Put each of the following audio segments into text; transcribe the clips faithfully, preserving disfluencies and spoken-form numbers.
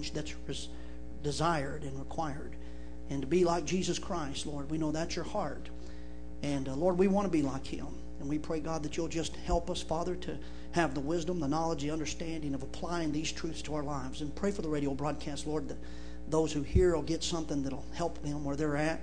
change that's res- desired and required. And to be like Jesus Christ, Lord, we know that's your heart. And uh, Lord, we want to be like Him. And we pray, God, that you'll just help us, Father, to have the wisdom, the knowledge, the understanding of applying these truths to our lives. And pray for the radio broadcast, Lord, that those who hear will get something that'll help them where they're at.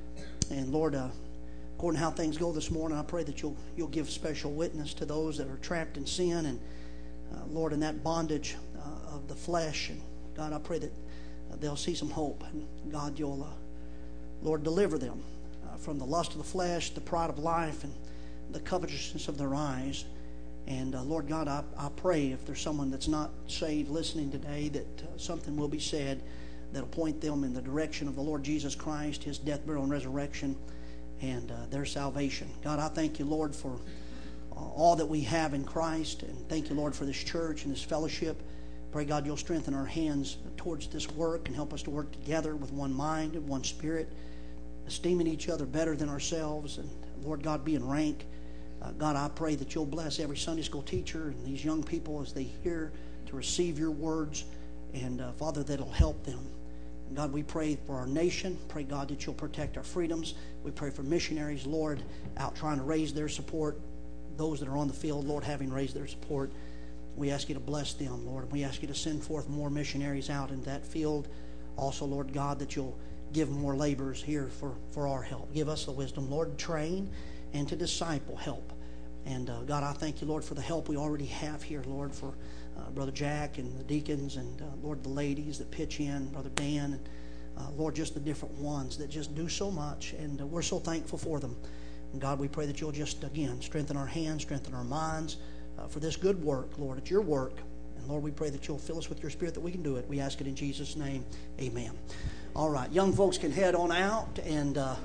And Lord, uh, according to how things go this morning, I pray that you'll you'll give special witness to those that are trapped in sin and, uh, Lord, in that bondage uh, of the flesh. And God, I pray that uh, they'll see some hope. And God, you'll, uh, Lord, deliver them uh, from the lust of the flesh, the pride of life, and the covetousness of their eyes. And uh, Lord God, I, I pray if there's someone that's not saved listening today, that uh, something will be said that'll point them in the direction of the Lord Jesus Christ, His death, burial, and resurrection, and uh, their salvation. God, I thank you, Lord, for uh, all that we have in Christ, and thank you, Lord, for this church and this fellowship. Pray, God, you'll strengthen our hands towards this work and help us to work together with one mind and one spirit, esteeming each other better than ourselves, and Lord God, be in rank. Uh, God, I pray that you'll bless every Sunday school teacher and these young people as they hear to receive your words, and uh, Father, that'll help them. And God, we pray for our nation. Pray, God, that you'll protect our freedoms. We pray for missionaries, Lord, out trying to raise their support. Those that are on the field, Lord, having raised their support. We ask you to bless them, Lord. We ask you to send forth more missionaries out in that field. Also, Lord God, that you'll give more laborers here for, for our help. Give us the wisdom, Lord, to train and to disciple help. And uh, God, I thank you, Lord, for the help we already have here, Lord, for uh, Brother Jack and the deacons and, uh, Lord, the ladies that pitch in, Brother Dan, and, uh, Lord, just the different ones that just do so much. And uh, we're so thankful for them. And God, we pray that you'll just, again, strengthen our hands, strengthen our minds uh, for this good work, Lord. It's your work. And, Lord, we pray that you'll fill us with your Spirit that we can do it. We ask it in Jesus' name. Amen. All right. Young folks can head on out, and uh,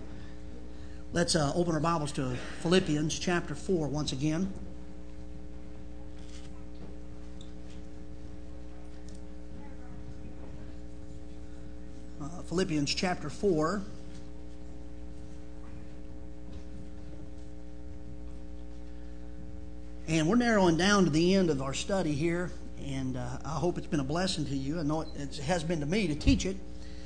let's uh, open our Bibles to Philippians chapter four once again. Uh, Philippians chapter four. And we're narrowing down to the end of our study here, and uh, I hope it's been a blessing to you. I know it, it has been to me to teach it.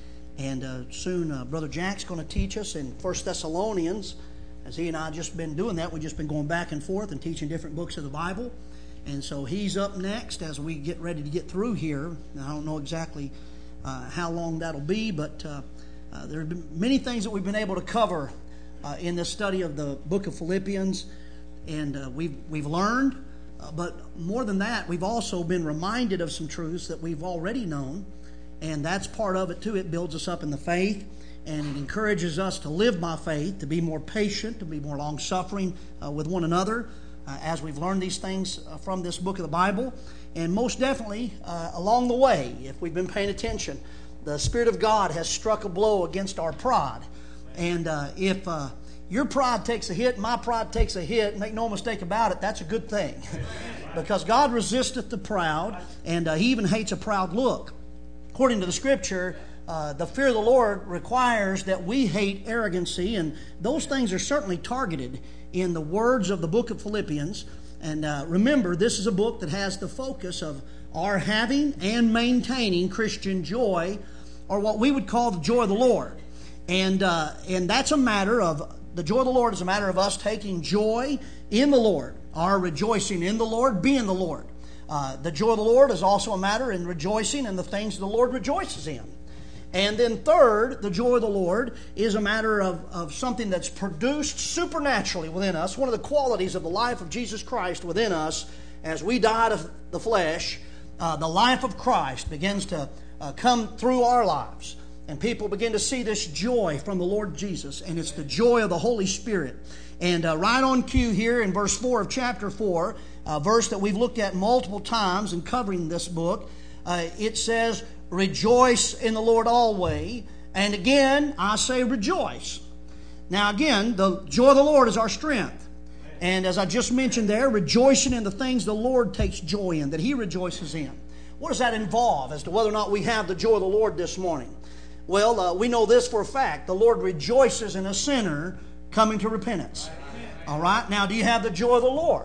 And uh, soon uh, Brother Jack's going to teach us in First Thessalonians. As he and I have just been doing that, we've just been going back and forth and teaching different books of the Bible. And so he's up next as we get ready to get through here. Now, I don't know exactly uh, how long that'll be, but uh, uh, there have been many things that we've been able to cover uh, in this study of the book of Philippians. And uh, we've, we've learned, uh, but more than that, we've also been reminded of some truths that we've already known. And that's part of it, too. It builds us up in the faith, and it encourages us to live by faith, to be more patient, to be more long-suffering uh, with one another uh, as we've learned these things uh, from this book of the Bible. And most definitely, uh, along the way, if we've been paying attention, the Spirit of God has struck a blow against our pride. And uh, if uh, your pride takes a hit, my pride takes a hit, make no mistake about it, that's a good thing. Because God resisteth the proud, and uh, He even hates a proud look. According to the Scripture, uh, the fear of the Lord requires that we hate arrogancy, and those things are certainly targeted in the words of the book of Philippians. And uh, remember, this is a book that has the focus of our having and maintaining Christian joy, or what we would call the joy of the Lord. And uh, and that's a matter of, the joy of the Lord is a matter of us taking joy in the Lord, our rejoicing in the Lord, being the Lord. Uh, the joy of the Lord is also a matter in rejoicing in the things the Lord rejoices in. And then third, the joy of the Lord is a matter of, of something that's produced supernaturally within us. One of the qualities of the life of Jesus Christ within us, as we die to the flesh, uh, the life of Christ begins to uh, come through our lives. And people begin to see this joy from the Lord Jesus. And it's the joy of the Holy Spirit. And uh, right on cue here in verse four of chapter four, a verse that we've looked at multiple times in covering this book, uh, it says, rejoice in the Lord always. And again, I say rejoice. Now again, the joy of the Lord is our strength. And as I just mentioned there, rejoicing in the things the Lord takes joy in, that He rejoices in. What does that involve as to whether or not we have the joy of the Lord this morning? Well, uh, we know this for a fact. The Lord rejoices in a sinner coming to repentance. All right? Now, do you have the joy of the Lord?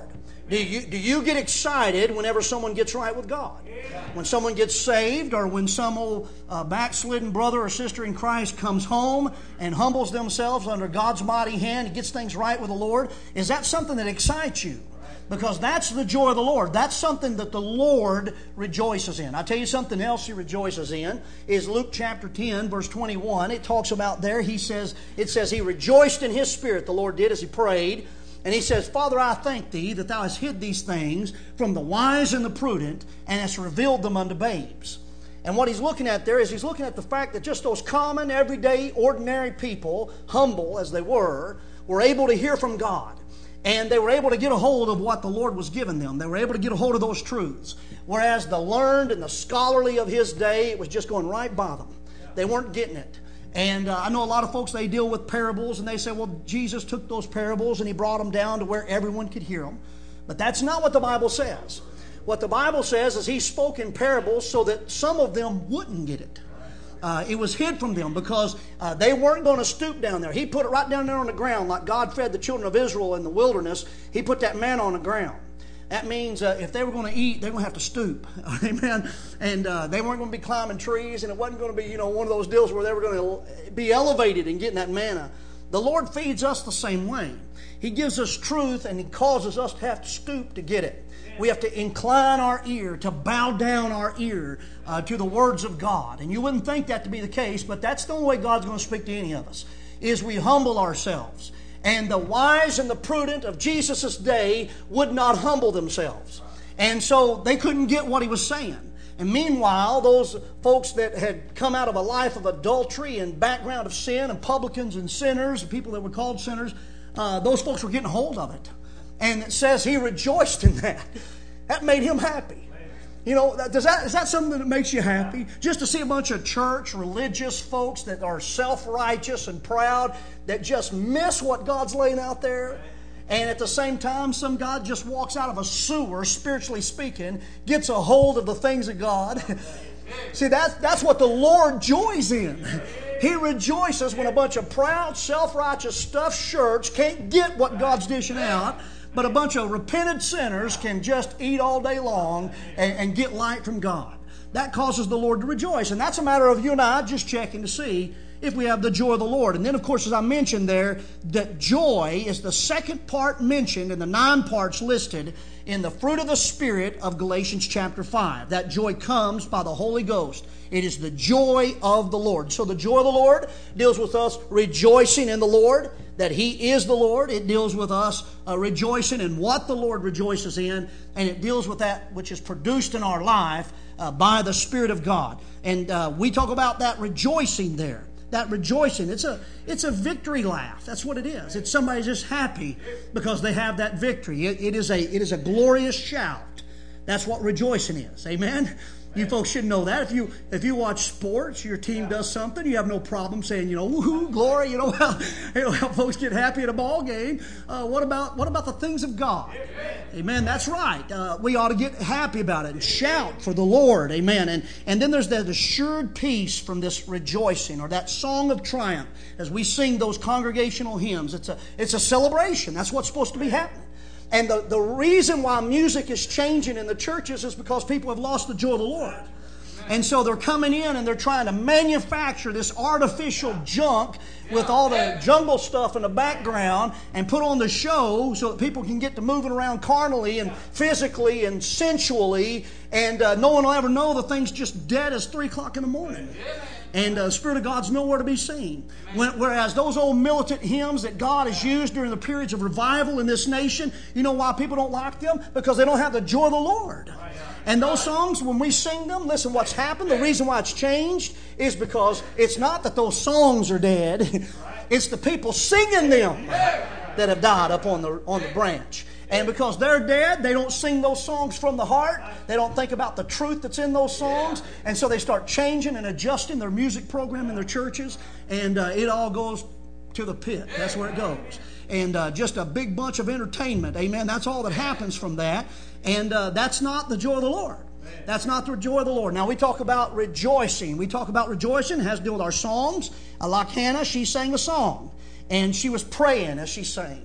Do you, do you get excited whenever someone gets right with God? When someone gets saved, or when some old uh, backslidden brother or sister in Christ comes home and humbles themselves under God's mighty hand and gets things right with the Lord, is that something that excites you? Because that's the joy of the Lord. That's something that the Lord rejoices in. I'll tell you something else He rejoices in is Luke chapter ten, verse twenty-one. It talks about there, he says, it says, He rejoiced in His spirit, the Lord did, as He prayed. And He says, Father, I thank Thee that Thou hast hid these things from the wise and the prudent, and hast revealed them unto babes. And what He's looking at there is He's looking at the fact that just those common, everyday, ordinary people, humble as they were, were able to hear from God. And they were able to get a hold of what the Lord was giving them. They were able to get a hold of those truths. Whereas the learned and the scholarly of His day, it was just going right by them. They weren't getting it. And uh, I know a lot of folks, they deal with parables, and they say, well, Jesus took those parables and He brought them down to where everyone could hear them. But that's not what the Bible says. What the Bible says is He spoke in parables so that some of them wouldn't get it. Uh, it was hid from them because uh, they weren't going to stoop down there. He put it right down there on the ground like God fed the children of Israel in the wilderness. He put that manna on the ground. That means uh, if they were going to eat, they were going to have to stoop. Amen. And uh, they weren't going to be climbing trees, and it wasn't going to be, you know, one of those deals where they were going to be elevated in getting that manna. The Lord feeds us the same way. He gives us truth, and He causes us to have to stoop to get it. We have to incline our ear, to bow down our ear uh, to the words of God. And you wouldn't think that to be the case, but that's the only way God's going to speak to any of us, is we humble ourselves. And the wise and the prudent of Jesus' day would not humble themselves. And so they couldn't get what He was saying. And meanwhile, those folks that had come out of a life of adultery and background of sin, and publicans and sinners, people that were called sinners, uh, those folks were getting hold of it. And it says He rejoiced in that. That made Him happy. You know, does that, is that something that makes you happy? Just to see a bunch of church, religious folks that are self-righteous and proud, that just miss what God's laying out there. And at the same time, some God just walks out of a sewer, spiritually speaking, gets a hold of the things of God. See, that's, that's what the Lord joys in. He rejoices when a bunch of proud, self-righteous, stuffed shirts can't get what God's dishing out, but a bunch of repentant sinners can just eat all day long and, and get light from God. That causes the Lord to rejoice. And that's a matter of you and I just checking to see if we have the joy of the Lord. And then, of course, as I mentioned there, that joy is the second part mentioned in the nine parts listed in the fruit of the Spirit of Galatians chapter five. That joy comes by the Holy Ghost. It is the joy of the Lord. So the joy of the Lord deals with us rejoicing in the Lord, that He is the Lord. It deals with us uh, rejoicing in what the Lord rejoices in, and it deals with that which is produced in our life uh, by the Spirit of God. And uh, we talk about that rejoicing there. That rejoicing, it's a it's a victory laugh. That's what it is. It's somebody just happy because they have that victory. It, it is a it is a glorious shout. That's what rejoicing is. Amen. You folks should know that. If you if you watch sports, your team does something, you have no problem saying, you know, woohoo, glory. You know how, you know, how folks get happy at a ball game. Uh, what about what about the things of God? Amen. That's right. Uh, we ought to get happy about it and shout for the Lord. Amen. And and then there's that assured peace from this rejoicing, or that song of triumph as we sing those congregational hymns. It's a it's a celebration. That's what's supposed to be happening. And the, the reason why music is changing in the churches is because people have lost the joy of the Lord. And so they're coming in and they're trying to manufacture this artificial junk with all the jungle stuff in the background and put on the show so that people can get to moving around carnally and physically and sensually, and uh, no one will ever know the thing's just dead as three o'clock in the morning. And uh, the Spirit of God's nowhere to be seen. When, whereas those old militant hymns that God has used during the periods of revival in this nation, you know why people don't like them? Because they don't have the joy of the Lord. And those songs, when we sing them, listen, what's happened, the reason why it's changed is because it's not that those songs are dead. It's the people singing them that have died up on the, on the branch. And because they're dead, they don't sing those songs from the heart. They don't think about the truth that's in those songs. And so they start changing and adjusting their music program in their churches. And uh, it all goes to the pit. That's where it goes. And uh, just a big bunch of entertainment. Amen. That's all that happens from that. And uh, that's not the joy of the Lord. That's not the joy of the Lord. Now we talk about rejoicing. We talk about rejoicing. It has to do with our songs. Uh, like Hannah, she sang a song. And she was praying as she sang.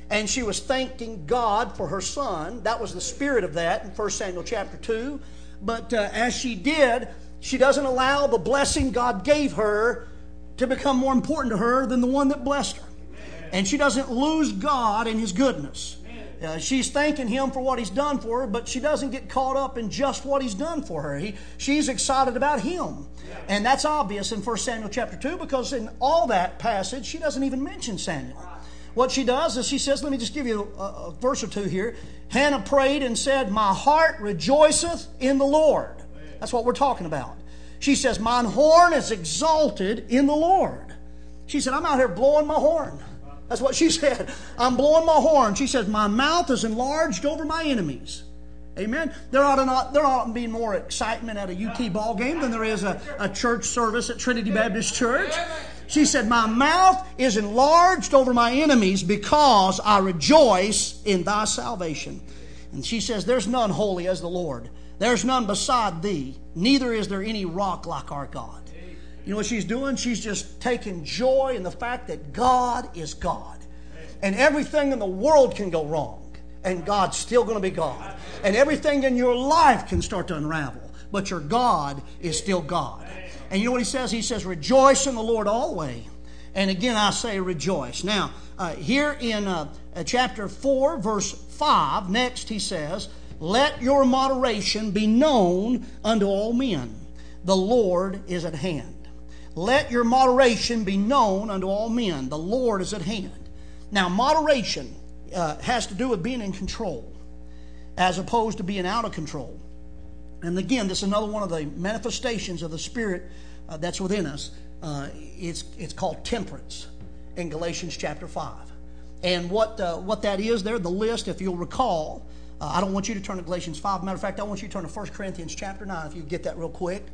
and she was thanking God for her son. That was the spirit of that in First Samuel chapter two. But uh, as she did, she doesn't allow the blessing God gave her to become more important to her than the one that blessed her. And she doesn't lose God and His goodness. Uh, she's thanking Him for what He's done for her, but she doesn't get caught up in just what He's done for her. He, she's excited about Him. And that's obvious in First Samuel chapter two, because in all that passage, she doesn't even mention Samuel. What she does is she says, let me just give you a, a verse or two here. Hannah prayed and said, my heart rejoiceth in the Lord. That's what we're talking about. She says, mine horn is exalted in the Lord. She said, I'm out here blowing my horn. That's what she said. I'm blowing my horn. She says, my mouth is enlarged over my enemies. Amen. There ought to not, there ought to be more excitement at a U T ball game than there is a, a church service at Trinity Baptist Church. She said, my mouth is enlarged over my enemies because I rejoice in thy salvation. And she says, there's none holy as the Lord. There's none beside thee. Neither is there any rock like our God. You know what she's doing? She's just taking joy in the fact that God is God. And everything in the world can go wrong. And God's still going to be God. And everything in your life can start to unravel. But your God is still God. And you know what he says? He says, rejoice in the Lord always. And again, I say rejoice. Now, uh, here in uh, uh, chapter four, verse five, next he says, let your moderation be known unto all men. The Lord is at hand. Let your moderation be known unto all men. The Lord is at hand. Now, moderation uh, has to do with being in control as opposed to being out of control. And again, this is another one of the manifestations of the Spirit uh, that's within us. Uh, it's, it's called temperance in Galatians chapter five. And what, uh, what that is there, the list, if you'll recall, uh, I don't want you to turn to Galatians five. Matter of fact, I want you to turn to First Corinthians chapter nine, if you get that real quick.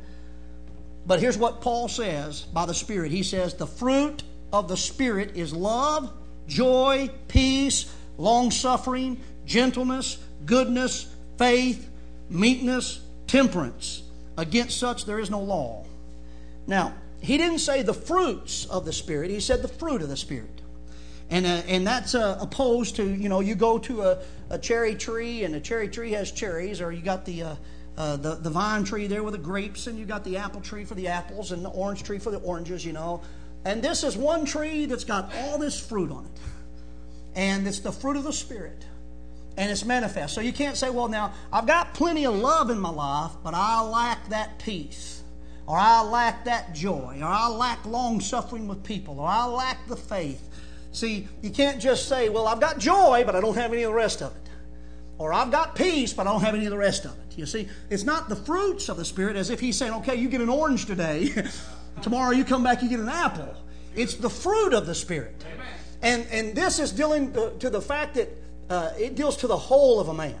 But here's what Paul says by the Spirit. He says, the fruit of the Spirit is love, joy, peace, long-suffering, gentleness, goodness, faith, meekness, temperance. Against such there is no law. Now, he didn't say the fruits of the Spirit. He said the fruit of the Spirit. And, uh, and that's uh, opposed to, you know, you go to a, a cherry tree and the cherry tree has cherries, or you got the... Uh, Uh, the, the vine tree there with the grapes, and you got the apple tree for the apples and the orange tree for the oranges, you know. And this is one tree that's got all this fruit on it. And it's the fruit of the Spirit. And it's manifest. So you can't say, well, now, I've got plenty of love in my life, but I lack that peace. Or I lack that joy. Or I lack long-suffering with people. Or I lack the faith. See, you can't just say, well, I've got joy, but I don't have any of the rest of it. Or I've got peace, but I don't have any of the rest of it. You see, it's not the fruits of the Spirit as if he's saying, okay, you get an orange today. Tomorrow you come back, you get an apple. It's the fruit of the Spirit. And, and this is dealing to, to the fact that uh, it deals to the whole of a man.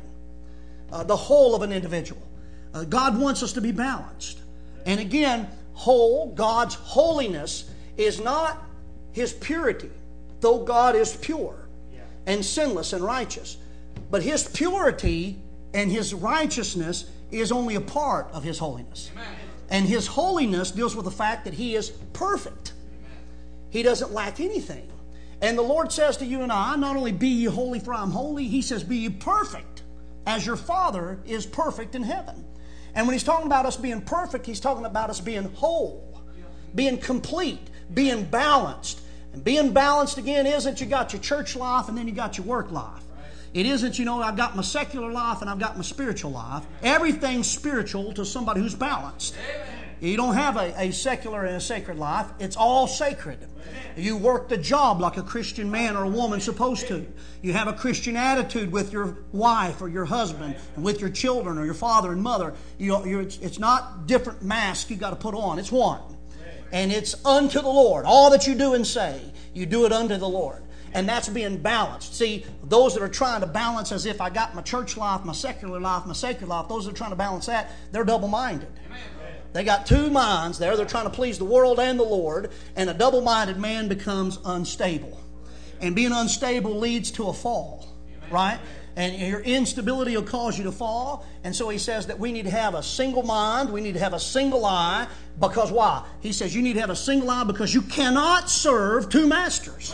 Uh, the whole of an individual. Uh, God wants us to be balanced. And again, whole, God's holiness is not His purity, though God is pure and sinless and righteous. But His purity and His righteousness is only a part of His holiness. Amen. And His holiness deals with the fact that He is perfect. Amen. He doesn't lack anything. And the Lord says to you and I, not only be ye holy for I am holy, He says be ye perfect as your Father is perfect in heaven. And when He's talking about us being perfect, He's talking about us being whole, being complete, being balanced. And being balanced again isn't you got your church life and then you got your work life. It isn't, you know, I've got my secular life and I've got my spiritual life. Everything's spiritual to somebody who's balanced. You don't have a, a secular and a sacred life. It's all sacred. You work the job like a Christian man or a woman's supposed to. You have a Christian attitude with your wife or your husband and with your children or your father and mother. You, you're, it's, it's not different masks you got to put on. It's one. And it's unto the Lord. All that you do and say, you do it unto the Lord. And that's being balanced. See, those that are trying to balance as if I got my church life, my secular life, my sacred life, those that are trying to balance that, they're double-minded. They got two minds there. They're trying to please the world and the Lord. And a double-minded man becomes unstable. And being unstable leads to a fall. Right? And your instability will cause you to fall. And so he says that we need to have a single mind. We need to have a single eye. Because why? He says you need to have a single eye because you cannot serve two masters.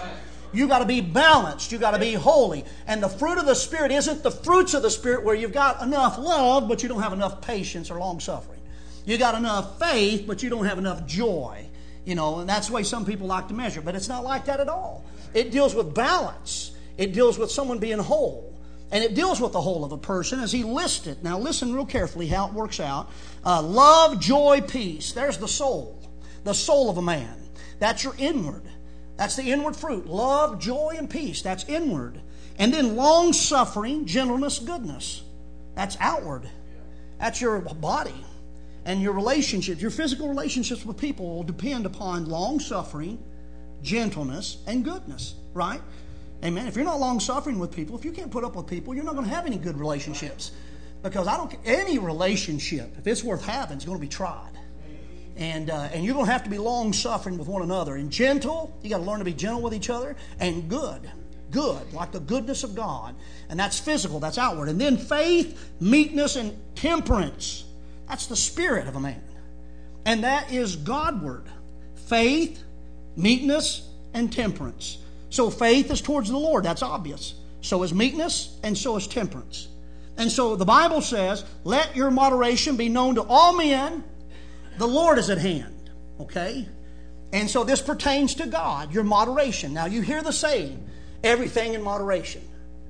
You got to be balanced. You got to be holy. And the fruit of the Spirit isn't the fruits of the Spirit where you've got enough love, but you don't have enough patience or long suffering. You got enough faith, but you don't have enough joy. You know, and that's the way some people like to measure. But it's not like that at all. It deals with balance. It deals with someone being whole. And it deals with the whole of a person as he lists it. Now listen real carefully how it works out. Uh, love, joy, peace. There's the soul. The soul of a man. That's your inward. That's the inward fruit. Love, joy, and peace. That's inward. And then long-suffering, gentleness, goodness. That's outward. That's your body. And your relationships, your physical relationships with people will depend upon long-suffering, gentleness, and goodness. Right? Amen. If you're not long-suffering with people, if you can't put up with people, you're not going to have any good relationships. Because I don't any relationship, if it's worth having, is going to be tried. And uh, and you're going to have to be long-suffering with one another. And gentle, you got to learn to be gentle with each other. And good, good, like the goodness of God. And that's physical, that's outward. And then faith, meekness, and temperance. That's the spirit of a man. And that is Godward. Faith, meekness, and temperance. So faith is towards the Lord. That's obvious. So is meekness, and so is temperance. And so the Bible says, let your moderation be known to all men. The Lord is at hand. Okay? And so this pertains to God, your moderation. Now you hear the saying, everything in moderation.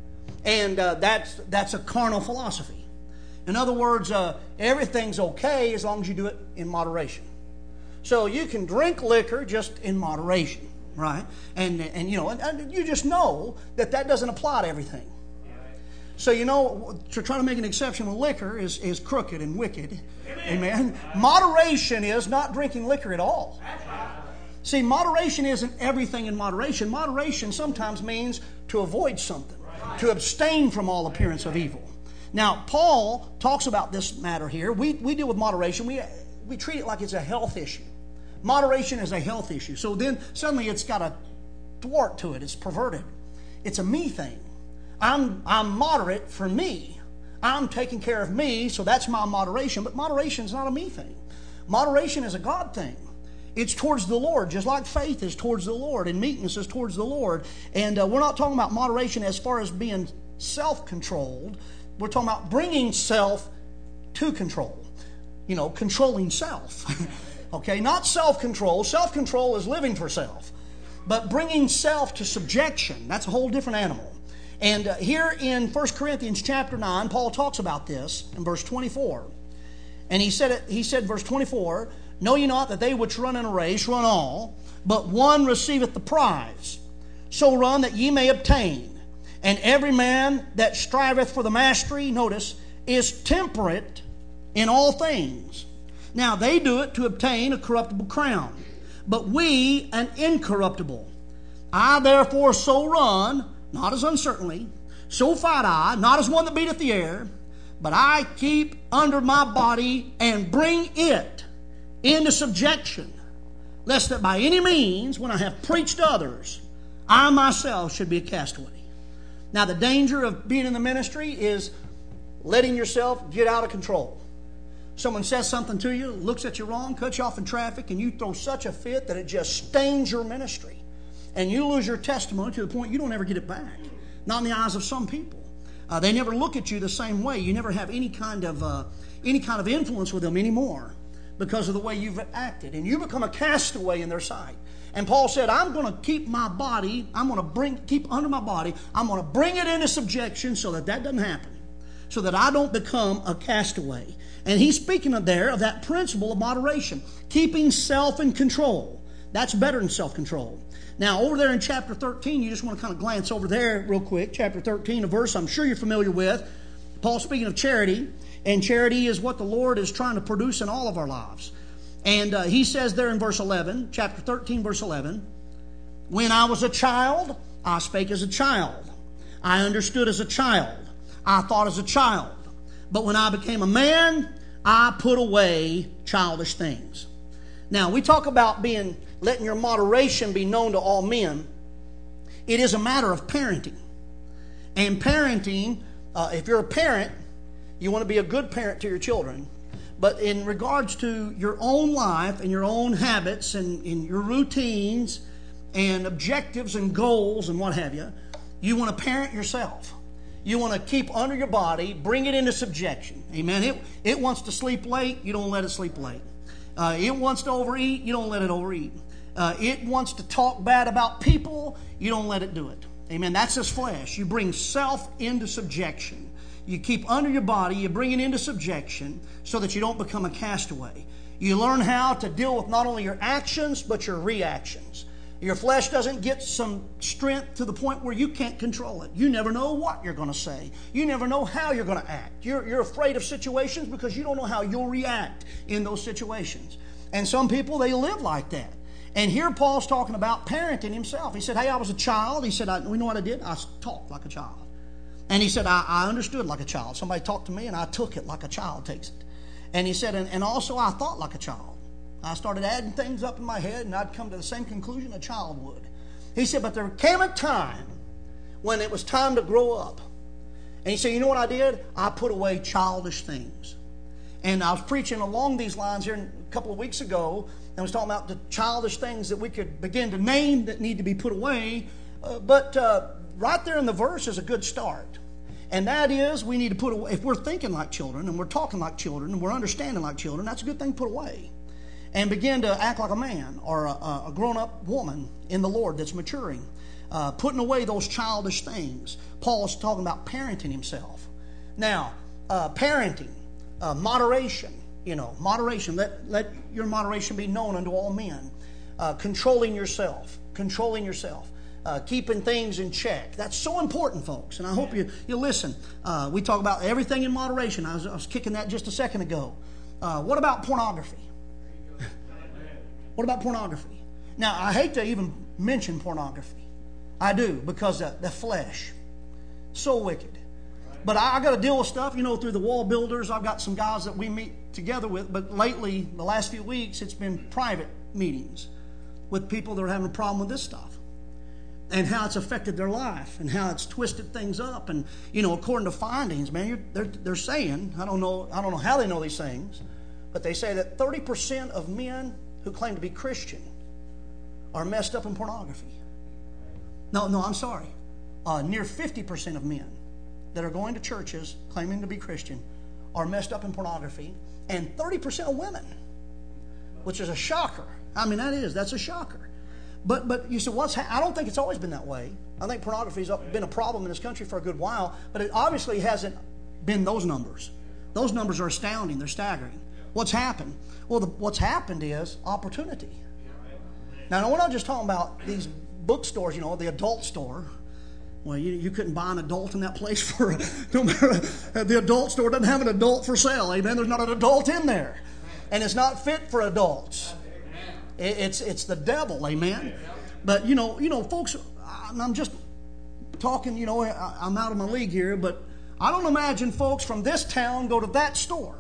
And uh, that's, that's a carnal philosophy. In other words, uh, everything's okay as long as you do it in moderation. So you can drink liquor just in moderation. Right? And, and you know, and, and you just know that that doesn't apply to everything. So, you know, to try to make an exception with liquor is, is crooked and wicked. Amen. Amen. Moderation is not drinking liquor at all. See, moderation isn't everything in moderation. Moderation sometimes means to avoid something, to abstain from all appearance of evil. Now, Paul talks about this matter here. We, we deal with moderation. We, we treat it like it's a health issue. Moderation is a health issue. So then suddenly it's got a thwart to it. It's perverted. It's a me thing. I'm, I'm moderate for me. I'm taking care of me, so that's my moderation. But moderation is not a me thing. Moderation is a God thing. It's towards the Lord, just like faith is towards the Lord and meekness is towards the Lord. And uh, we're not talking about moderation as far as being self-controlled. We're talking about bringing self to control. You know, controlling self. Okay, not self-control. Self-control is living for self. But bringing self to subjection, that's a whole different animal. And uh, here in First Corinthians chapter nine, Paul talks about this in verse twenty-four. And he said, it, he said, verse twenty-four, know ye not that they which run in a race run all, but one receiveth the prize. So run that ye may obtain. And every man that striveth for the mastery, notice, is temperate in all things. Now, they do it to obtain a corruptible crown, but we an incorruptible. I therefore so run, not as uncertainly, so fight I, not as one that beateth the air, but I keep under my body and bring it into subjection, lest that by any means, when I have preached to others, I myself should be a castaway. Now, the danger of being in the ministry is letting yourself get out of control. Someone says something to you, looks at you wrong, cuts you off in traffic, and you throw such a fit that it just stains your ministry. And you lose your testimony to the point you don't ever get it back. Not in the eyes of some people. Uh, they never look at you the same way. You never have any kind of uh, any kind of influence with them anymore because of the way you've acted. And you become a castaway in their sight. And Paul said, I'm going to keep my body, I'm going to bring keep under my body, I'm going to bring it into subjection so that that doesn't happen. So that I don't become a castaway. And he's speaking of there of that principle of moderation. Keeping self in control. That's better than self-control. Now, over there in chapter thirteen, you just want to kind of glance over there real quick. Chapter thirteen, a verse I'm sure you're familiar with. Paul speaking of charity. And charity is what the Lord is trying to produce in all of our lives. And uh, he says there in verse eleven, chapter thirteen, verse eleven, when I was a child, I spake as a child. I understood as a child. I thought as a child. But when I became a man, I put away childish things. Now, we talk about being letting your moderation be known to all men. It is a matter of parenting. And parenting, uh, if you're a parent, you want to be a good parent to your children. But in regards to your own life and your own habits and, and your routines and objectives and goals and what have you. You want to parent yourself. You want to keep under your body, bring it into subjection. Amen. It, it wants to sleep late. You don't let it sleep late. Uh, it wants to overeat. You don't let it overeat. Uh, it wants to talk bad about people. You don't let it do it. Amen. That's this flesh. You bring self into subjection. You keep under your body. You bring it into subjection so that you don't become a castaway. You learn how to deal with not only your actions, but your reactions. Your flesh doesn't get some strength to the point where you can't control it. You never know what you're going to say. You never know how you're going to act. You're, you're afraid of situations because you don't know how you'll react in those situations. And some people, they live like that. And here Paul's talking about parenting himself. He said, hey, I was a child. He said, I, we know what I did? I talked like a child. And he said, I, I understood like a child. Somebody talked to me and I took it like a child takes it. And he said, and, and also I thought like a child. I started adding things up in my head, and I'd come to the same conclusion a child would. He said, but there came a time when it was time to grow up. And he said, you know what I did? I put away childish things. And I was preaching along these lines here a couple of weeks ago, and I was talking about the childish things that we could begin to name that need to be put away. Uh, but uh, right there in the verse is a good start. And that is, we need to put away, if we're thinking like children, and we're talking like children, and we're understanding like children, that's a good thing to put away. And begin to act like a man or a, a grown-up woman in the Lord that's maturing. Uh, putting away those childish things. Paul's talking about parenting himself. Now, uh, parenting, uh, moderation, you know, moderation. Let, let your moderation be known unto all men. Uh, controlling yourself. Controlling yourself. Uh, keeping things in check. That's so important, folks. And I hope you, you listen. Uh, we talk about everything in moderation. I was, I was kicking that just a second ago. Uh, what about pornography? What about pornography? Now, I hate to even mention pornography. I do, because the, the flesh. So wicked. But I, I got to deal with stuff, you know, through the wall builders. I've got some guys that we meet together with. But lately, the last few weeks, it's been private meetings with people that are having a problem with this stuff. And how it's affected their life. And how it's twisted things up. And, you know, according to findings, man, you're, they're, they're saying, I don't know, I don't know how they know these things. But they say that thirty percent of men who claim to be Christian are messed up in pornography. No, no, I'm sorry. Uh, near fifty percent of men that are going to churches claiming to be Christian are messed up in pornography, and thirty percent of women, which is a shocker. I mean, that is, that's a shocker. But but you said, what's ha- I don't think it's always been that way. I think pornography has been a problem in this country for a good while, but it obviously hasn't been those numbers. Those numbers are astounding. They're staggering. What's happened? Well, the, what's happened is opportunity. Now, we're not just talking about these bookstores, you know, the adult store. Well, you, you couldn't buy an adult in that place for, no matter, the adult store doesn't have an adult for sale, amen? There's not an adult in there. And it's not fit for adults. It, it's it's the devil, amen? But, you know, you know, folks, I'm just talking, you know, I'm out of my league here, but I don't imagine folks from this town go to that store.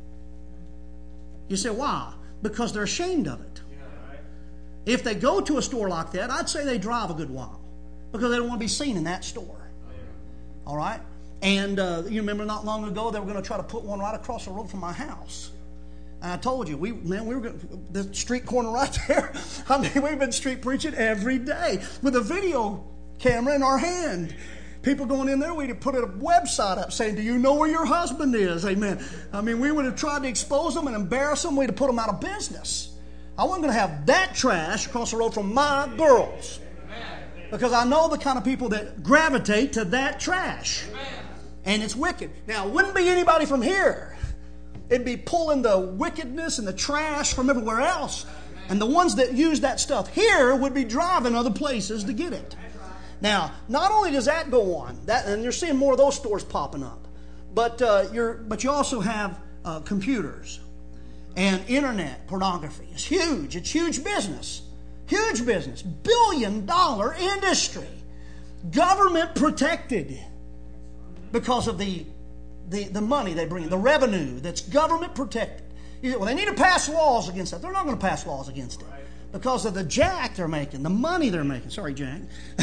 You say, why? Because they're ashamed of it. If they go to a store like that, I'd say they drive a good while because they don't want to be seen in that store. All right? And uh, you remember not long ago they were going to try to put one right across the road from my house. And I told you, we man, we were going to, the street corner right there. I mean, we've been street preaching every day with a video camera in our hand. People going in there, we'd have put a website up saying, do you know where your husband is? Amen. I mean, we would have tried to expose them and embarrass them. We'd have put them out of business. I wasn't going to have that trash across the road from my girls. Because I know the kind of people that gravitate to that trash. And it's wicked. Now, it wouldn't be anybody from here. It'd be pulling the wickedness and the trash from everywhere else. And the ones that use that stuff here would be driving other places to get it. Now, not only does that go on, that, and you're seeing more of those stores popping up, but uh, you're, but you also have uh, computers and internet pornography. It's huge. It's huge business. Huge business. Billion dollar industry. Government protected because of the, the, the money they bring in, the revenue that's government protected. You say, well, they need to pass laws against that. They're not going to pass laws against it. Because of the jack they're making, the money they're making. Sorry, Jack.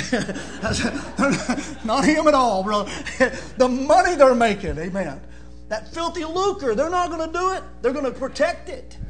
Not him at all, bro. The money they're making, amen. That filthy lucre, they're not going to do it. They're going to protect it.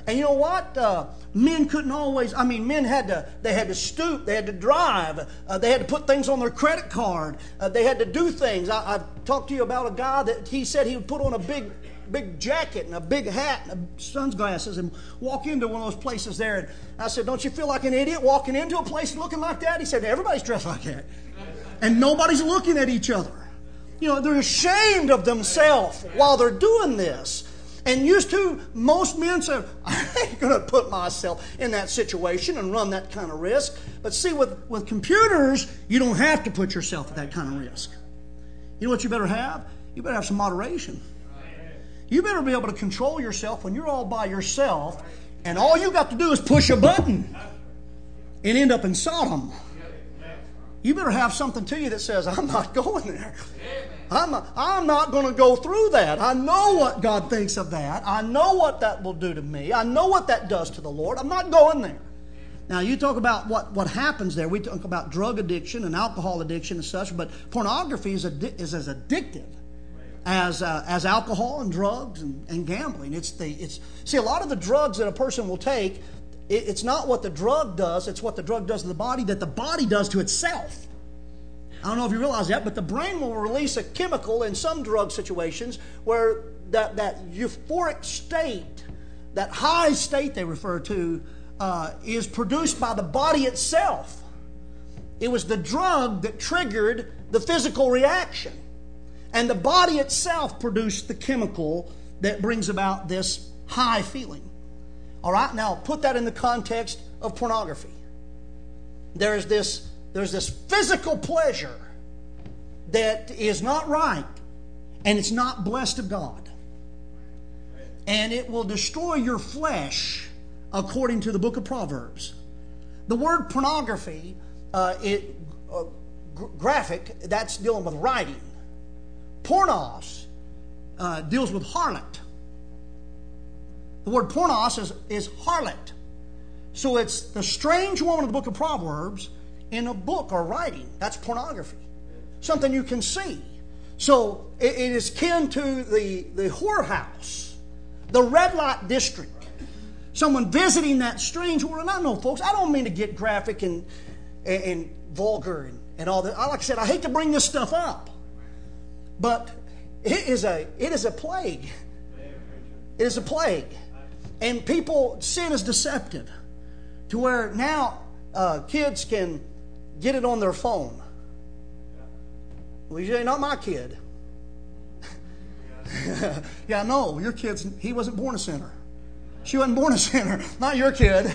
And you know what? Uh, men couldn't always, I mean, men had to, they had to stoop, they had to drive, uh, they had to put things on their credit card, uh, they had to do things. I, I've talked to you about a guy that he said he would put on a big, big jacket and a big hat and a sunglasses and walk into one of those places there. And I said, don't you feel like an idiot walking into a place looking like that? He said, everybody's dressed like that. And nobody's looking at each other. You know, they're ashamed of themselves while they're doing this. And used to, most men say, I ain't going to put myself in that situation and run that kind of risk. But see, with, with computers, you don't have to put yourself at that kind of risk. You know what you better have? You better have some moderation. You better be able to control yourself when you're all by yourself and all you got to do is push a button and end up in Sodom. You better have something to you that says, I'm not going there. I'm, a, I'm not going to go through that. I know what God thinks of that. I know what that will do to me. I know what that does to the Lord. I'm not going there. Now, you talk about what, what happens there. We talk about drug addiction and alcohol addiction and such, but pornography is, addi- is as addictive as uh, as alcohol and drugs and, and gambling. It's the it's see, a lot of the drugs that a person will take, it, it's not what the drug does, it's what the drug does to the body that the body does to itself. I don't know if you realize that, but the brain will release a chemical in some drug situations where that, that euphoric state, that high state they refer to, uh, is produced by the body itself. It was the drug that triggered the physical reaction. And the body itself produced the chemical that brings about this high feeling. All right, now put that in the context of pornography. There's this There's this physical pleasure that is not right, and it's not blessed of God. And it will destroy your flesh, according to the book of Proverbs. The word pornography, uh, it uh, g- graphic, that's dealing with writing. Pornos uh, deals with harlot. The word pornos is, is harlot. So it's the strange woman of the book of Proverbs in a book or writing. That's pornography. Something you can see. So it, it is kin to the, the whorehouse, the red light district. Someone visiting that strange world. And I know, folks, I don't mean to get graphic and, and, and vulgar and, and all that. Like I said, I hate to bring this stuff up. But it is a it is a plague. It is a plague. And people, sin is deceptive. To where now uh, kids can get it on their phone. Well, you say, not my kid. Yeah, no, your kid's, he wasn't born a sinner. She wasn't born a sinner. Not your kid.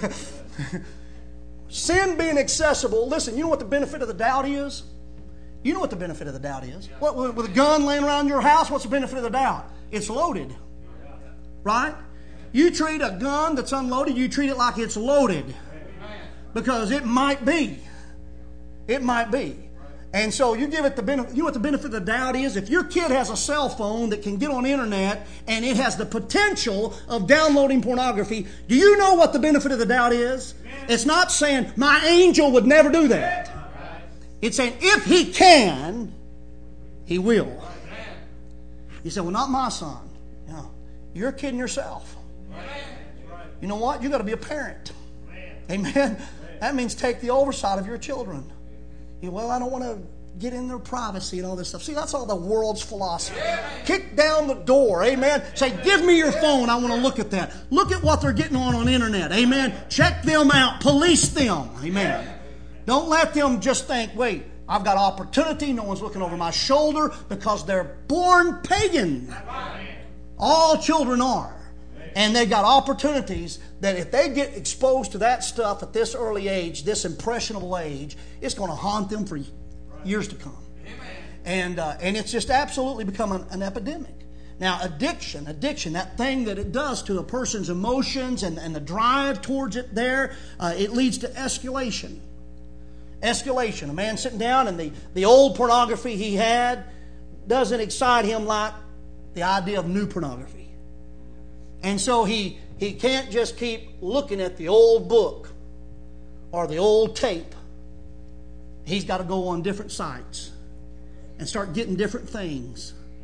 Sin being accessible. Listen, you know what the benefit of the doubt is? You know what the benefit of the doubt is. What, with a gun laying around your house, what's the benefit of the doubt? It's loaded. Right? You treat a gun that's unloaded, you treat it like it's loaded. Because it might be. It might be. And so you give it the benefit. You know what the benefit of the doubt is? If your kid has a cell phone that can get on the internet and it has the potential of downloading pornography, do you know what the benefit of the doubt is? It's not saying, my angel would never do that. It's saying, if he can, he will. You say, well, not my son. No, you're kidding yourself. You know what? You've got to be a parent. Amen. That means take the oversight of your children. You know, well, I don't want to get in their privacy and all this stuff. See, that's all the world's philosophy. Kick down the door. Amen. Say, give me your phone. I want to look at that. Look at what they're getting on on the internet. Amen. Check them out. Police them. Amen. Don't let them just think, wait, I've got opportunity. No one's looking over my shoulder, because they're born pagan. All children are. And they've got opportunities that if they get exposed to that stuff at this early age, this impressionable age, it's going to haunt them for years to come. And uh, and it's just absolutely become an, an epidemic. Now, addiction, addiction, that thing that it does to a person's emotions and, and the drive towards it there, uh, it leads to escalation. Escalation. A man sitting down and the, the old pornography he had doesn't excite him like the idea of new pornography. And so he, he can't just keep looking at the old book or the old tape. He's got to go on different sites and start getting different things.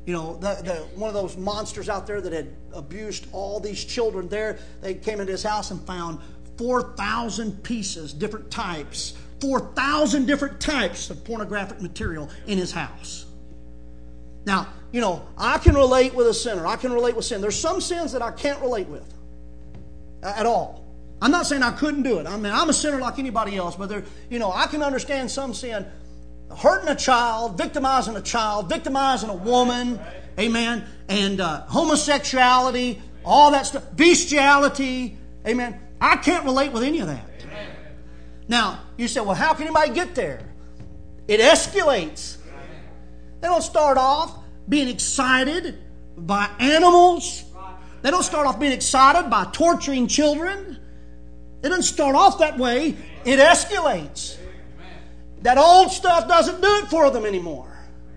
You know, the, the, one of those monsters out there that had abused all these children there, they came into his house and found four thousand pieces, different types, four thousand different types of pornographic material in his house. Now, you know, I can relate with a sinner. I can relate with sin. There's some sins that I can't relate with at all. I'm not saying I couldn't do it. I mean, I'm a sinner like anybody else, but there, you know, I can understand some sin. Hurting a child, victimizing a child, victimizing a woman, amen, and uh, homosexuality, all that stuff, bestiality, amen. I can't relate with any of that. Amen. Now, you say, well, how can anybody get there? It escalates. They don't start off being excited by animals. They don't start off being excited by torturing children. It doesn't start off that way. It escalates. That old stuff doesn't do it for them anymore.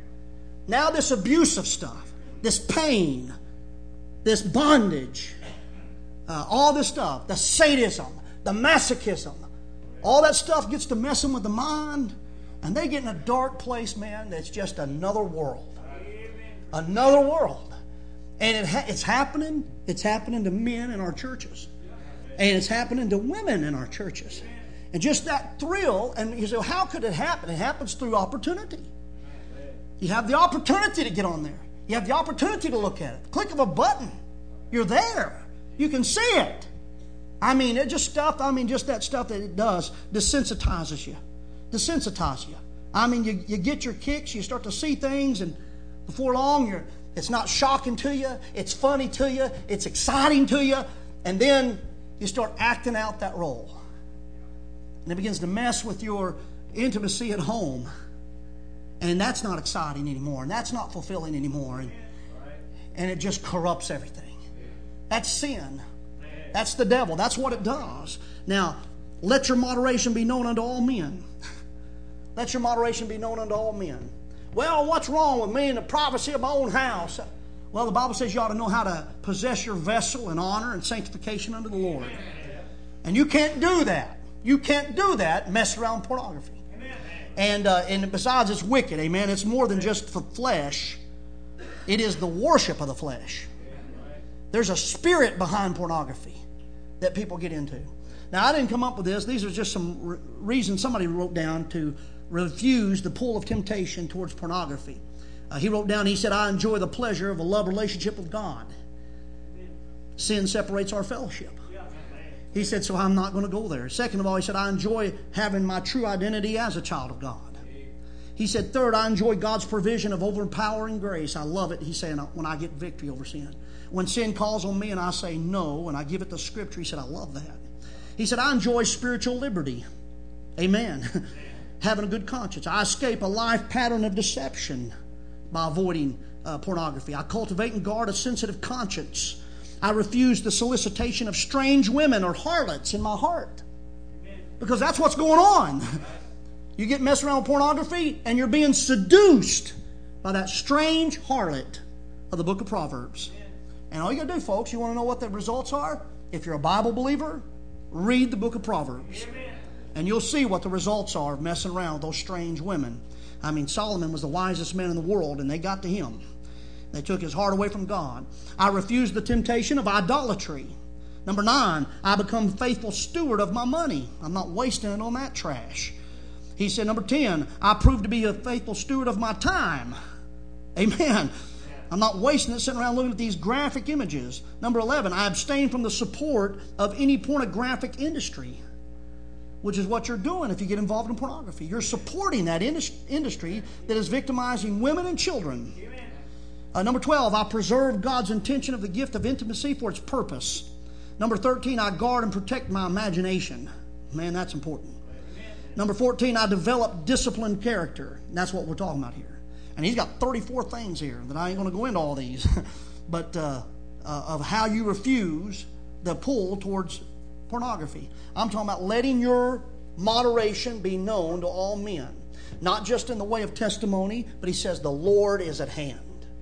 Now this abusive stuff, this pain, this bondage, uh, all this stuff, the sadism, the masochism, all that stuff gets to messing with the mind, and they get in a dark place, man, that's just another world. Another world. And it ha- it's happening, it's happening to men in our churches. And it's happening to women in our churches. And just that thrill, and you say, well, how could it happen? It happens through opportunity. You have the opportunity to get on there. You have the opportunity to look at it. Click of a button, you're there. You can see it. I mean, it just stuff, I mean, just that stuff that it does desensitizes you. Desensitizes you. I mean, you, you get your kicks, you start to see things, and before long, you're, it's not shocking to you, it's funny to you, it's exciting to you, and then you start acting out that role. And it begins to mess with your intimacy at home. And that's not exciting anymore. And that's not fulfilling anymore. And, and it just corrupts everything. That's sin. That's the devil. That's what it does. Now, let your moderation be known unto all men. Let your moderation be known unto all men. Well, what's wrong with me and the privacy of my own house? Well, the Bible says you ought to know how to possess your vessel in honor and sanctification unto the Lord. And you can't do that. You can't do that, mess around with pornography. Amen. And uh, and besides, it's wicked, amen. It's more than just for flesh. It is the worship of the flesh. There's a spirit behind pornography that people get into. Now, I didn't come up with this. These are just some re- reasons somebody wrote down to refuse the pull of temptation towards pornography. Uh, he wrote down, he said, I enjoy the pleasure of a love relationship with God. Sin separates our fellowship. He said, so I'm not going to go there. Second of all, he said, I enjoy having my true identity as a child of God. He said, third, I enjoy God's provision of overpowering grace. I love it, he's saying, when I get victory over sin. When sin calls on me and I say no, and I give it the Scripture, he said, I love that. He said, I enjoy spiritual liberty. Amen. Having a good conscience. I escape a life pattern of deception by avoiding uh, pornography. I cultivate and guard a sensitive conscience. I refuse the solicitation of strange women or harlots in my heart. Because that's what's going on. You get messed around with pornography and you're being seduced by that strange harlot of the book of Proverbs. And all you got to do, folks, you want to know what the results are? If you're a Bible believer, read the book of Proverbs. And you'll see what the results are of messing around with those strange women. I mean, Solomon was the wisest man in the world, and they got to him. They took his heart away from God. I refuse the temptation of idolatry. Number nine, I become faithful steward of my money. I'm not wasting it on that trash. He said, number ten, I prove to be a faithful steward of my time. Amen. I'm not wasting it sitting around looking at these graphic images. Number eleven, I abstain from the support of any pornographic industry, which is what you're doing if you get involved in pornography. You're supporting that industry that is victimizing women and children. Uh, number twelve, I preserve God's intention of the gift of intimacy for its purpose. Number thirteen, I guard and protect my imagination. Man, that's important. Number fourteen, I develop disciplined character. And that's what we're talking about here. And he's got thirty-four things here that I ain't going to go into all these. but uh, uh, of how you refuse the pull towards pornography. I'm talking about letting your moderation be known to all men. Not just in the way of testimony, but he says the Lord is at hand.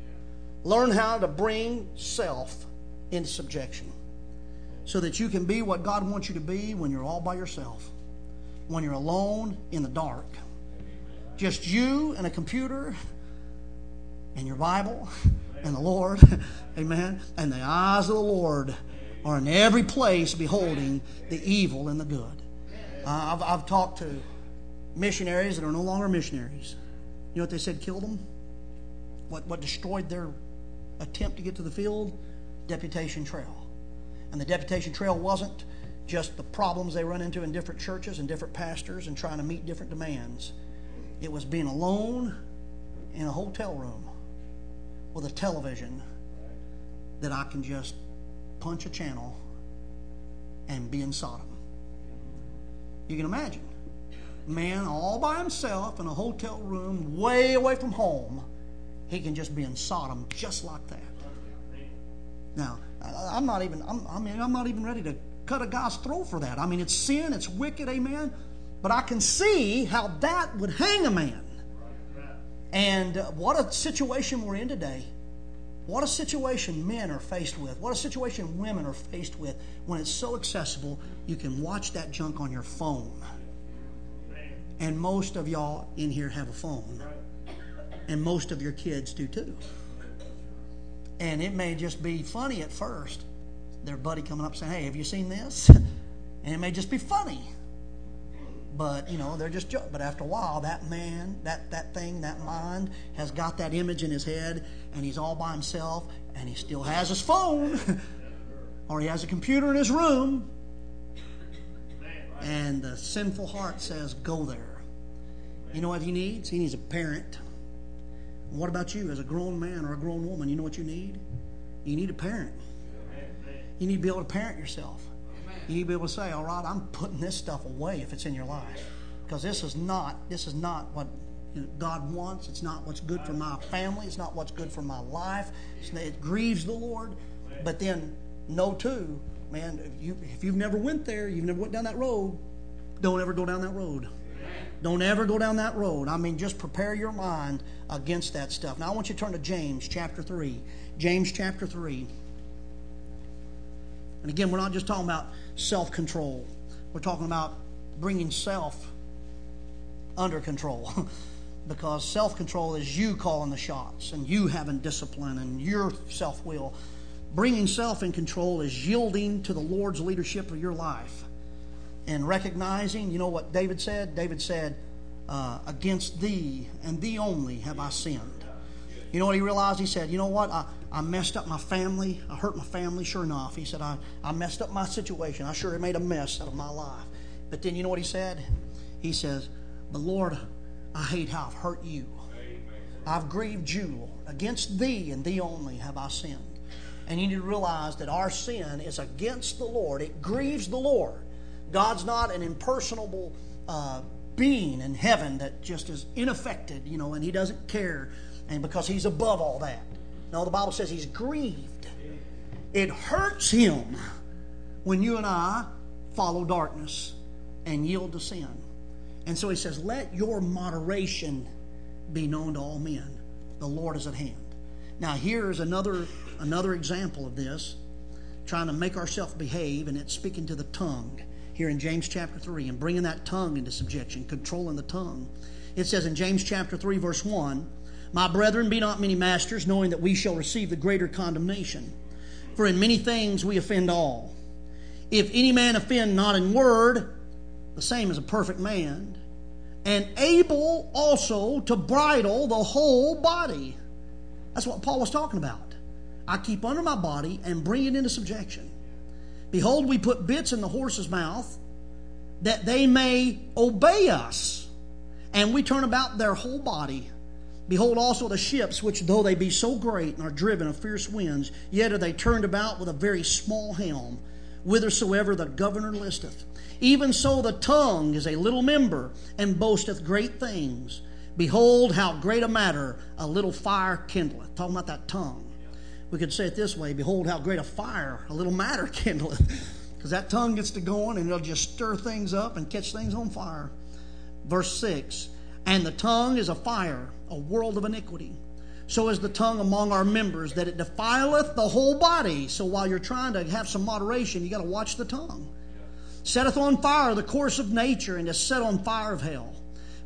Learn how to bring self into subjection so that you can be what God wants you to be when you're all by yourself, when you're alone in the dark. Just you and a computer and your Bible and the Lord. Amen. And the eyes of the Lord are in every place beholding the evil and the good. Uh, I've, I've talked to missionaries that are no longer missionaries. You know what they said killed them? What, what destroyed their attempt to get to the field? Deputation trail. And the deputation trail wasn't just the problems they run into in different churches and different pastors and trying to meet different demands. It was being alone in a hotel room with a television that I can just punch a channel and be in Sodom. You can imagine. Man all by himself in a hotel room way away from home, he can just be in Sodom just like that. Now, I'm not even, I'm, I mean, I'm not even ready to cut a guy's throat for that. I mean, it's sin, it's wicked, amen? But I can see how that would hang a man. And uh, what a situation we're in today. What a situation men are faced with. What a situation women are faced with when it's so accessible you can watch that junk on your phone. And most of y'all in here have a phone. And most of your kids do too. And it may just be funny at first. Their buddy coming up saying, hey, have you seen this? And it may just be funny. But, you know, they're just joking. But after a while, that man, that, that thing, that mind has got that image in his head, and he's all by himself, and he still has his phone, or he has a computer in his room, and the sinful heart says, go there. You know what he needs? He needs a parent. And what about you as a grown man or a grown woman? You know what you need? You need a parent. You need to be able to parent yourself. You need to be able to say, all right, I'm putting this stuff away if it's in your life. Because this is not, this is not what you know, God wants. It's not what's good for my family. It's not what's good for my life. It's, it grieves the Lord. But then, know too, man, if, you, if you've never went there, you've never went down that road, don't ever go down that road. Don't ever go down that road. I mean, just prepare your mind against that stuff. Now, I want you to turn to James chapter three. James chapter three. And again, we're not just talking about self-control. We're talking about bringing self under control. Because self-control is you calling the shots and you having discipline and your self-will. Bringing self in control is yielding to the Lord's leadership of your life. And recognizing, you know what David said? David said, uh, against thee and thee only have I sinned. You know what he realized? He said, you know what? I, I messed up my family. I hurt my family, sure enough. He said, I, I messed up my situation. I sure made a mess out of my life. But then you know what he said? He says, but Lord, I hate how I've hurt you. I've grieved you. Against thee and thee only have I sinned. And you need to realize that our sin is against the Lord. It grieves the Lord. God's not an impersonable uh, being in heaven that just is unaffected, you know, and He doesn't care. And because He's above all that. No, the Bible says He's grieved. It hurts Him when you and I follow darkness and yield to sin. And so He says, let your moderation be known to all men. The Lord is at hand. Now here's another, another example of this, trying to make ourselves behave, and it's speaking to the tongue here in James chapter three and bringing that tongue into subjection, controlling the tongue. It says in James chapter three verse one, my brethren, be not many masters, knowing that we shall receive the greater condemnation. For in many things we offend all. If any man offend not in word, the same as a perfect man, and able also to bridle the whole body. That's what Paul was talking about. I keep under my body and bring it into subjection. Behold, we put bits in the horse's mouth, that they may obey us, and we turn about their whole body. Behold also the ships, which though they be so great and are driven of fierce winds, yet are they turned about with a very small helm, whithersoever the governor listeth. Even so the tongue is a little member, and boasteth great things. Behold how great a matter a little fire kindleth. Talking about that tongue. We could say it this way, behold how great a fire a little matter kindleth. Because that tongue gets to going and it'll just stir things up and catch things on fire. Verse six, and the tongue is a fire, a world of iniquity. So is the tongue among our members, that it defileth the whole body. So while you're trying to have some moderation, you got to watch the tongue. Setteth on fire the course of nature, and is set on fire of hell.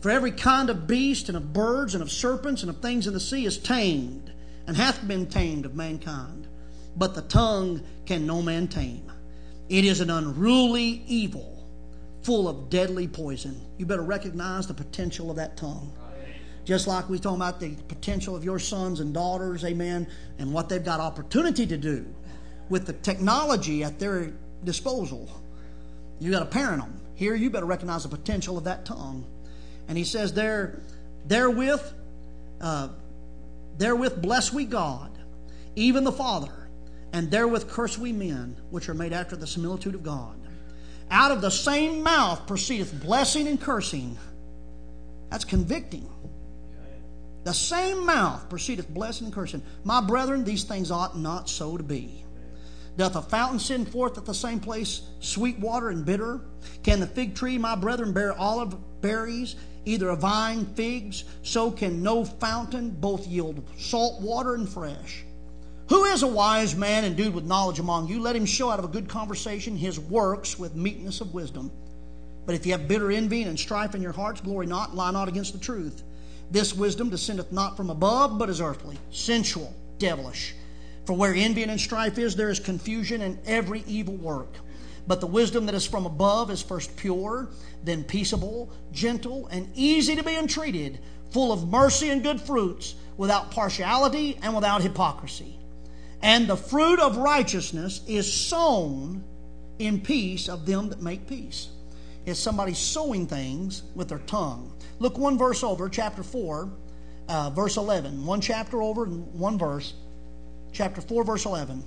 For every kind of beast, and of birds, and of serpents, and of things in the sea is tamed, and hath been tamed of mankind. But the tongue can no man tame. It is an unruly evil, full of deadly poison. You better recognize the potential of that tongue. Just like we talking about the potential of your sons and daughters, amen, and what they've got opportunity to do with the technology at their disposal. You got to parent them. Here, you better recognize the potential of that tongue. And he says, there, therewith, uh, therewith bless we God, even the Father, and therewith curse we men, which are made after the similitude of God. Out of the same mouth proceedeth blessing and cursing. That's convicting. The same mouth proceedeth blessing and cursing. My brethren, these things ought not so to be. Doth a fountain send forth at the same place sweet water and bitter? Can the fig tree, my brethren, bear olive berries, either a vine figs? So can no fountain both yield salt water and fresh. Who is a wise man endued with knowledge among you? Let him show out of a good conversation his works with meekness of wisdom. But if you have bitter envy and strife in your hearts, glory not, lie not against the truth. This wisdom descendeth not from above, but is earthly, sensual, devilish. For where envy and strife is, there is confusion and every evil work. But the wisdom that is from above is first pure, then peaceable, gentle, and easy to be entreated, full of mercy and good fruits, without partiality and without hypocrisy. And the fruit of righteousness is sown in peace of them that make peace. Is somebody sowing things with their tongue? Look one verse over, chapter four, uh, verse eleven. One chapter over and one verse. Chapter four, verse eleven.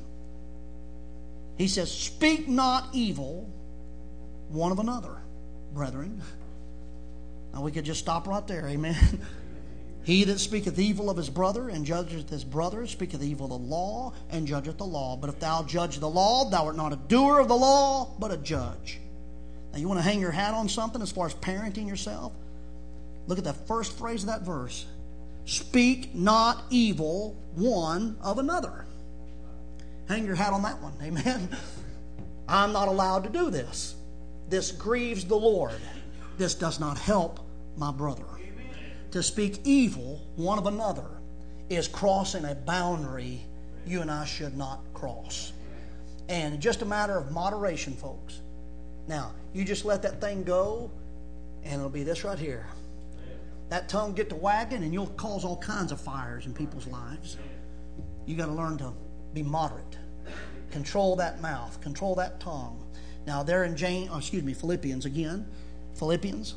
He says, speak not evil one of another, brethren. Now we could just stop right there, amen. He that speaketh evil of his brother and judgeth his brother speaketh evil of the law and judgeth the law. But if thou judge the law, thou art not a doer of the law, but a judge. Now you want to hang your hat on something as far as parenting yourself? Look at the first phrase of that verse. Speak not evil one of another. Hang your hat on that one. Amen. I'm not allowed to do this. This grieves the Lord. This does not help my brother. To speak evil one of another is crossing a boundary you and I should not cross. And it's just a matter of moderation, folks. Now, you just let that thing go, and it'll be this right here. That tongue get to wagging, and you'll cause all kinds of fires in people's lives. You got to learn to be moderate. Control that mouth. Control that tongue. Now, there in James, oh, excuse me, Philippians again. Philippians.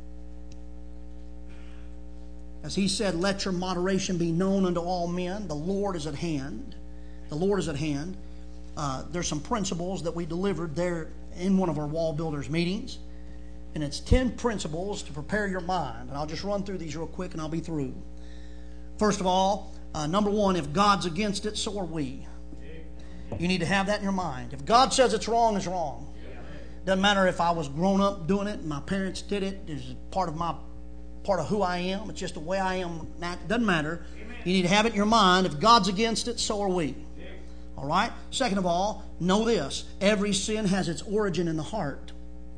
As he said, let your moderation be known unto all men. The Lord is at hand. The Lord is at hand. Uh, there's some principles that we delivered there in one of our wall builders meetings. And it's ten principles to prepare your mind. And I'll just run through these real quick and I'll be through. First of all, uh, number one, if God's against it, so are we. You need to have that in your mind. If God says it's wrong, it's wrong. Doesn't matter if I was grown up doing it and my parents did it. It's part of my part of who I am. It's just the way I am. It doesn't matter. You need to have it in your mind. If God's against it, so are we. All right? Second of all, know this. Every sin has its origin in the heart.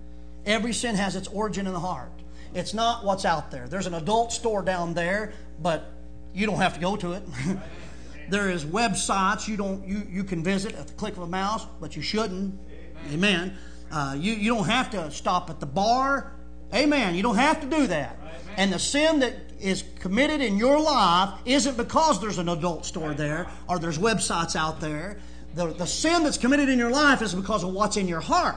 Every sin has its origin in the heart. It's not what's out there. There's an adult store down there, but you don't have to go to it. There is websites you don't you, you can visit at the click of a mouse, but you shouldn't. Amen. Uh, you, you don't have to stop at the bar. Amen. You don't have to do that. And the sin that is committed in your life isn't because there's an adult store there or there's websites out there. The, the sin that's committed in your life is because of what's in your heart.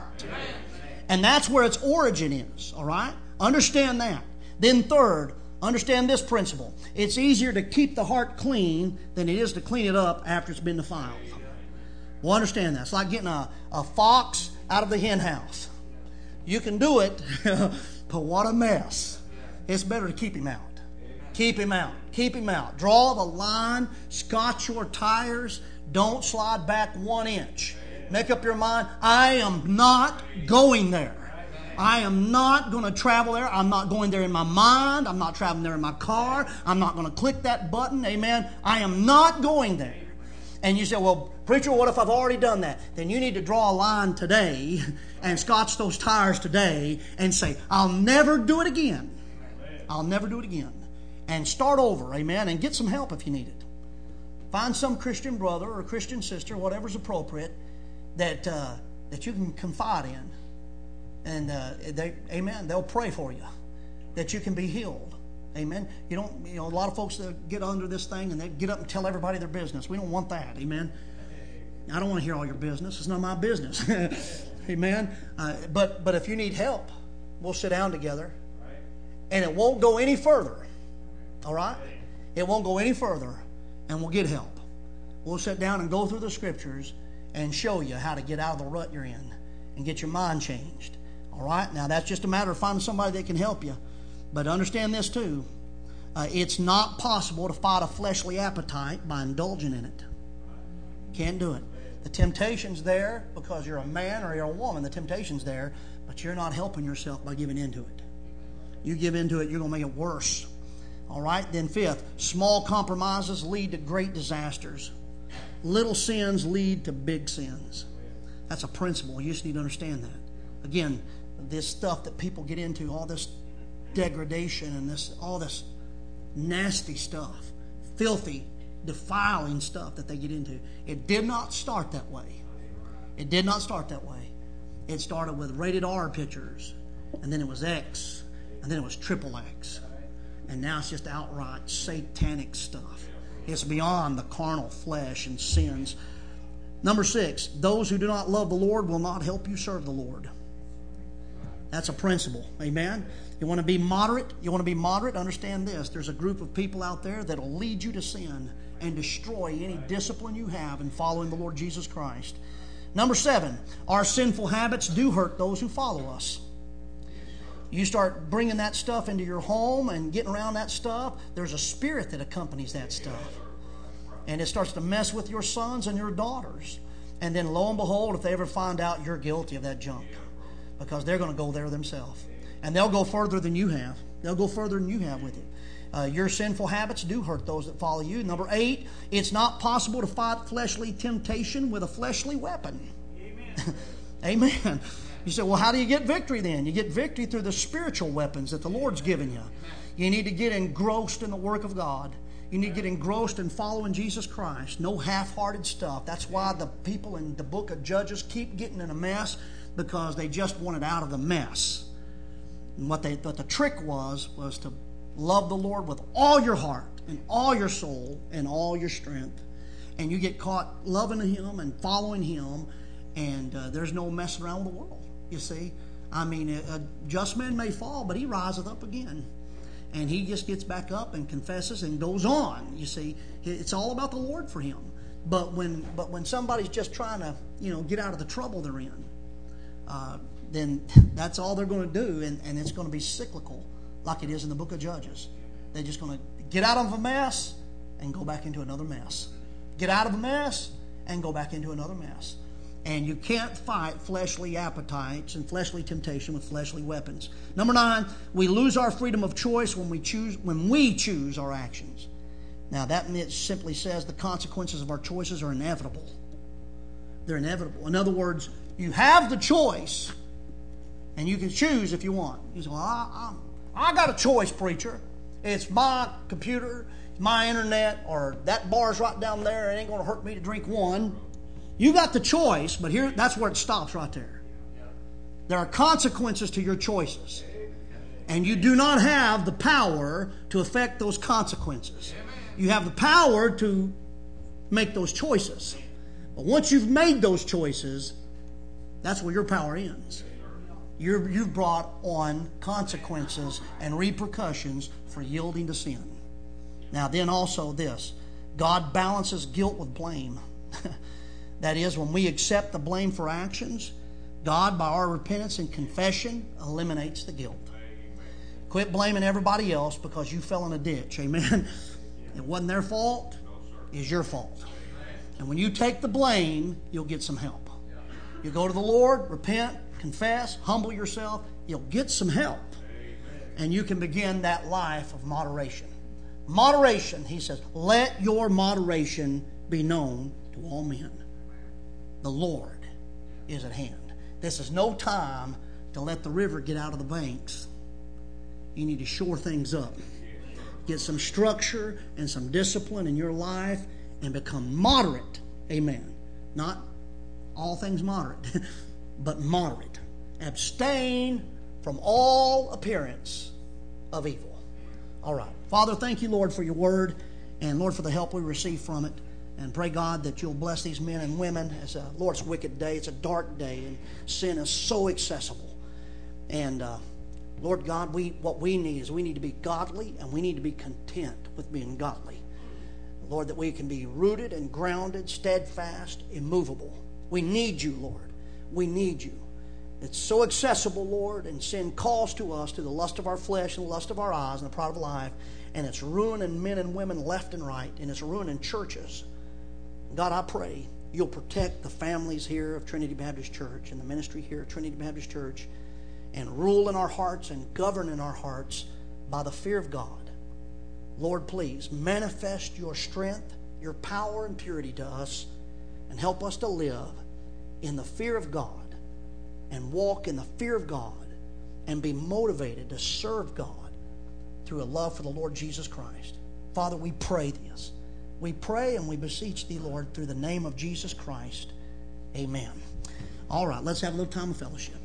And that's where its origin is. All right? Understand that. Then third, understand this principle. It's easier to keep the heart clean than it is to clean it up after it's been defiled. Well, understand that. It's like getting a, a fox out of the hen house. You can do it, but what a mess. It's better to keep him out. Keep him out. Keep him out. Draw the line. Scotch your tires. Don't slide back one inch. Make up your mind. I am not going there. I am not going to travel there. I'm not going there in my mind. I'm not traveling there in my car. I'm not going to click that button. Amen. I am not going there. And you say, well, preacher, what if I've already done that? Then you need to draw a line today and scotch those tires today and say, I'll never do it again. I'll never do it again. And start over, amen, and get some help if you need it. Find some Christian brother or Christian sister, whatever's appropriate, that uh, that you can confide in. And, uh, they, amen, they'll pray for you, that you can be healed. Amen. You don't, you know, a lot of folks that get under this thing and they get up and tell everybody their business. We don't want that. Amen. I don't want to hear all your business. It's not my business. Amen. Uh, but but if you need help, we'll sit down together, and it won't go any further. All right? It won't go any further, and we'll get help. We'll sit down and go through the Scriptures and show you how to get out of the rut you're in and get your mind changed. All right? Now, that's just a matter of finding somebody that can help you. But understand this too. Uh, it's not possible to fight a fleshly appetite by indulging in it. Can't do it. The temptation's there because you're a man or you're a woman. The temptation's there, but you're not helping yourself by giving into it. You give into it, you're going to make it worse. All right? Then fifth, small compromises lead to great disasters. Little sins lead to big sins. That's a principle. You just need to understand that. Again, this stuff that people get into, all this degradation and this all this nasty stuff, filthy, defiling stuff that they get into. It did not start that way. It did not start that way. It started with rated R pictures, and then it was X, and then it was triple X, and now it's just outright satanic stuff. It's beyond the carnal flesh and sins. Number six, those who do not love the Lord will not help you serve the Lord. That's a principle. Amen? You want to be moderate? You want to be moderate? Understand this. There's a group of people out there that will lead you to sin and destroy any discipline you have in following the Lord Jesus Christ. Number seven, our sinful habits do hurt those who follow us. You start bringing that stuff into your home and getting around that stuff, there's a spirit that accompanies that stuff. And it starts to mess with your sons and your daughters. And then lo and behold, if they ever find out, you're guilty of that junk. Because they're going to go there themselves. And they'll go further than you have. They'll go further than you have with it. Uh, your sinful habits do hurt those that follow you. Number eight, it's not possible to fight fleshly temptation with a fleshly weapon. Amen. Amen. You say, well, how do you get victory then? You get victory through the spiritual weapons that the Lord's given you. You need to get engrossed in the work of God. You need to get engrossed in following Jesus Christ. No half-hearted stuff. That's why the people in the book of Judges keep getting in a mess, because they just wanted out of the mess. And what they what the trick was, was to love the Lord with all your heart and all your soul and all your strength. And you get caught loving Him and following Him, and uh, there's no messing around with the world, you see. I mean, a, a just man may fall, but he riseth up again. And he just gets back up and confesses and goes on, you see. It's all about the Lord for him. But when but when somebody's just trying to, you know, get out of the trouble they're in, Uh, then that's all they're going to do, and, and it's going to be cyclical, like it is in the book of Judges. They're just going to get out of a mess and go back into another mess. Get out of a mess and go back into another mess. And you can't fight fleshly appetites and fleshly temptation with fleshly weapons. Number nine, we lose our freedom of choice when we choose when we choose our actions. Now that simply says the consequences of our choices are inevitable. They're inevitable. In other words, you have the choice, and you can choose if you want. You say, well, I, I, I got a choice, preacher. It's my computer, my internet, or that bar's right down there. It ain't going to hurt me to drink one. You got the choice, but here, that's where it stops right there. There are consequences to your choices, and you do not have the power to affect those consequences. You have the power to make those choices. But once you've made those choices, that's where your power ends. You're, you've brought on consequences and repercussions for yielding to sin. Now then also this, God balances guilt with blame. That is, when we accept the blame for actions, God, by our repentance and confession, eliminates the guilt. Quit blaming everybody else because you fell in a ditch. Amen. It wasn't their fault. It's your fault. And when you take the blame, you'll get some help. You go to the Lord, repent, confess, humble yourself. You'll get some help. And you can begin that life of moderation. Moderation, he says, let your moderation be known to all men. The Lord is at hand. This is no time to let the river get out of the banks. You need to shore things up. Get some structure and some discipline in your life and become moderate. Amen. Not all things moderate, but moderate. Abstain from all appearance of evil. All right. Father, thank you, Lord, for your word, and Lord, for the help we receive from it. And pray, God, that you'll bless these men and women. As a Lord, it's a wicked day. It's a dark day, and sin is so accessible. And uh, Lord God, we what we need is we need to be godly, and we need to be content with being godly. Lord, that we can be rooted and grounded, steadfast, immovable. We need you, Lord. We need you. It's so accessible, Lord, and sin calls to us to the lust of our flesh and the lust of our eyes and the pride of life, and it's ruining men and women left and right, and it's ruining churches. God, I pray you'll protect the families here of Trinity Baptist Church and the ministry here at Trinity Baptist Church, and rule in our hearts and govern in our hearts by the fear of God. Lord, please manifest your strength, your power and purity to us, and help us to live in the fear of God and walk in the fear of God and be motivated to serve God through a love for the Lord Jesus Christ. Father, we pray this. We pray and we beseech thee, Lord, through the name of Jesus Christ. Amen. All right, let's have a little time of fellowship.